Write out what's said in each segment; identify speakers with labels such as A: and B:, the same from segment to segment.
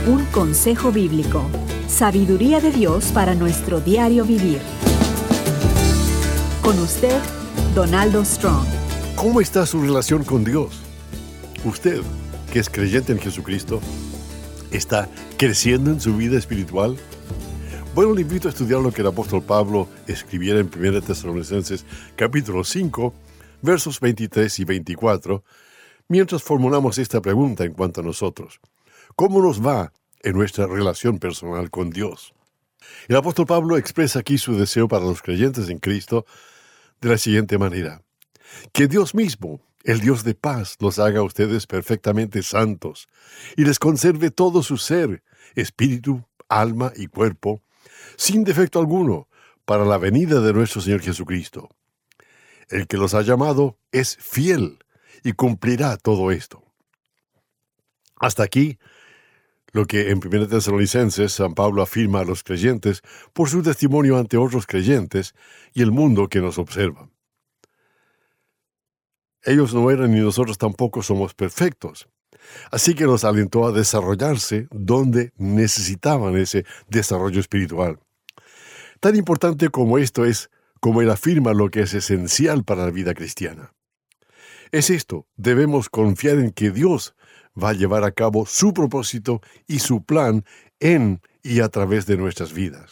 A: Un consejo bíblico. Sabiduría de Dios para nuestro diario vivir. Con usted, Donaldo Strong.
B: ¿Cómo está su relación con Dios? Usted, que es creyente en Jesucristo, ¿está creciendo en su vida espiritual? Bueno, le invito a estudiar lo que el apóstol Pablo escribiera en 1 Tesalonicenses capítulo 5, versos 23 y 24, mientras formulamos esta pregunta en cuanto a nosotros. ¿Cómo nos va en nuestra relación personal con Dios? El apóstol Pablo expresa aquí su deseo para los creyentes en Cristo de la siguiente manera: que Dios mismo, el Dios de paz, los haga a ustedes perfectamente santos y les conserve todo su ser, espíritu, alma y cuerpo, sin defecto alguno, para la venida de nuestro Señor Jesucristo. El que los ha llamado es fiel y cumplirá todo esto. Hasta aquí, lo que en 1 Tesalonicenses San Pablo afirma a los creyentes por su testimonio ante otros creyentes y el mundo que nos observa. Ellos no eran y nosotros tampoco somos perfectos, así que los alentó a desarrollarse donde necesitaban ese desarrollo espiritual. Tan importante como esto es, como él afirma lo que es esencial para la vida cristiana. Es esto: debemos confiar en que Dios va a llevar a cabo su propósito y su plan en y a través de nuestras vidas.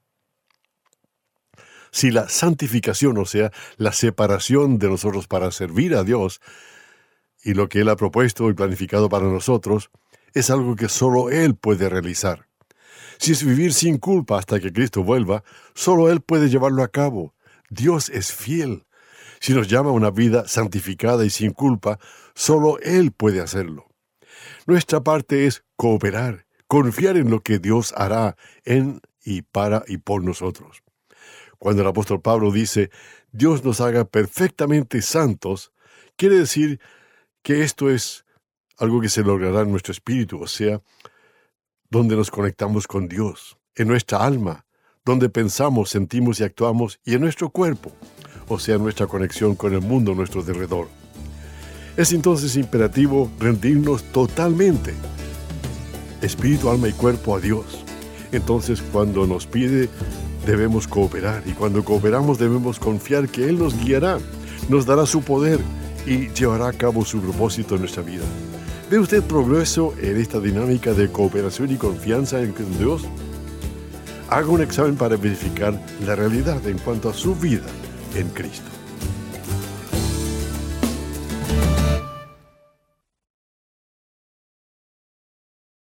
B: Si la santificación, o sea, la separación de nosotros para servir a Dios, y lo que Él ha propuesto y planificado para nosotros, es algo que solo Él puede realizar. Si es vivir sin culpa hasta que Cristo vuelva, solo Él puede llevarlo a cabo. Dios es fiel. Si nos llama a una vida santificada y sin culpa, solo Él puede hacerlo. Nuestra parte es cooperar, confiar en lo que Dios hará en y para y por nosotros. Cuando el apóstol Pablo dice, Dios nos haga perfectamente santos, quiere decir que esto es algo que se logrará en nuestro espíritu, o sea, donde nos conectamos con Dios, en nuestra alma, donde pensamos, sentimos y actuamos, y en nuestro cuerpo, o sea, nuestra conexión con el mundo a nuestro alrededor. Es entonces imperativo rendirnos totalmente, espíritu, alma y cuerpo, a Dios. Entonces, cuando nos pide, debemos cooperar, y cuando cooperamos debemos confiar que Él nos guiará, nos dará su poder y llevará a cabo su propósito en nuestra vida. ¿Ve usted progreso en esta dinámica de cooperación y confianza en Dios? Haga un examen para verificar la realidad en cuanto a su vida en Cristo.